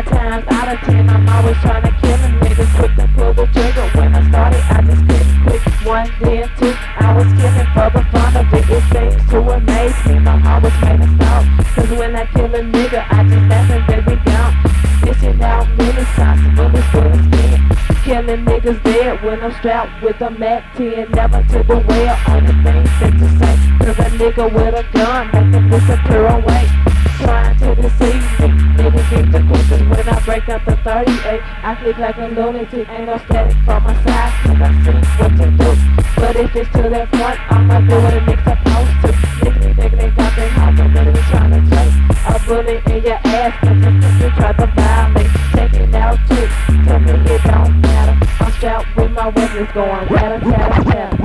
times out of 10, I'm always trying to kill a nigga. Quick to pull the trigger. When I started, I just couldn't quit. One, then two, I was killing for the fun of it. It seems to amaze me. My heart was made of stone. Cause when I kill a nigga, I just laugh and baby gone. Dishing out many times, really full of skin. Killing niggas dead when I'm strapped with a Mac 10. Never to the well, only thing fit to say. Cause a nigga with a gun make them disappear away. Trying to deceive me, niggas get the quickest when I break out the 38. I click like a lunatic, ain't no static from my side. Cause I see what to do. But if it's to that point, I'ma do what a nigga supposed to. Niggas thinking they got their heart, but really trying to take a bullet in your ass. Cause you try to violate. Checking out chicks, tell me it don't matter. I'm strapped with my weapons going rat-a-tat-a-tat.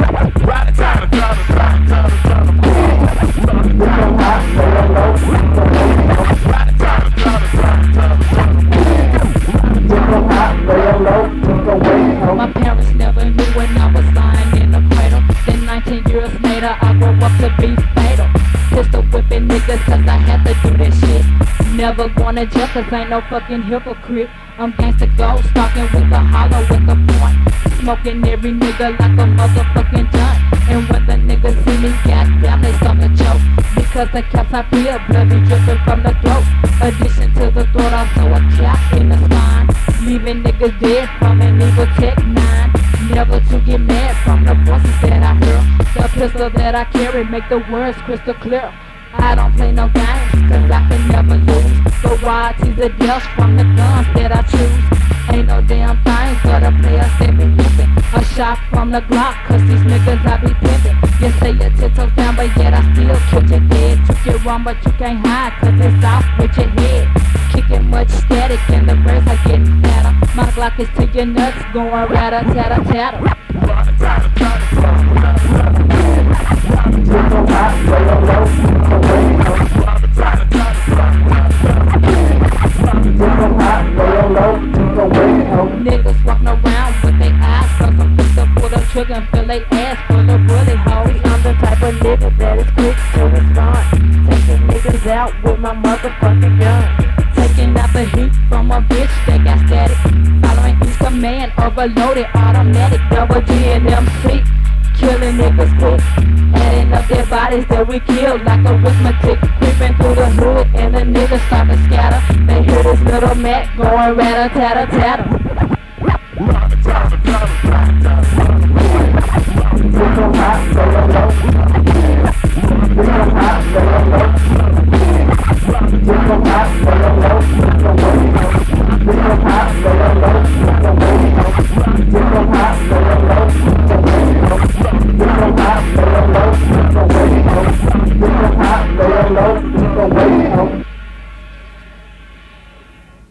My parents never knew when I was lying in the cradle. Then 19 years later, I grew up to be fatal. Pistol whipping niggas cause I had to do this shit. Never gonna jail cause ain't no fucking hypocrite. I'm gangsta gold, stalking with a hollow with a point. Smoking every nigga like a motherfucking joint. And when the niggas see me, goddamn, they start to choke. Because the caps I peel, blood be dripping from the throat. Addition to the throat, also a cap in the spine. Leaving niggas dead from an evil Tech 9. Never to get mad from the voices that I hear. The pistol that I carry make the words crystal clear. I don't play no games, cause I can never lose. The royalties are dealt from the guns that I choose. Ain't no damn thing for the players that be whipping. A shot from the Glock, cause these niggas I be pimping. You say your 10 toes down, but yet I still kill you dead. Took it wrong, but you can't hide, cause it's off with your head. Kicking much static, and the birds are getting fatter. My Glock is to your nuts, going rat-a-tat-a-tat-a. Niggas walking around with their eyes closed. I'm quick to pull the trigger and fill they ass full of bullet holes. I'm the type of nigga that is quick to respond. Taking niggas out with my motherfucking gun. Taking out the heat from a bitch that got static. Following each command, overloaded, automatic, double G and MC. Killing niggas quick, adding up their bodies that we killed like arithmetic. Creeping through the hood and the niggas start to scatter. They hear this little Mac going rat-a-tat-a-tat-a.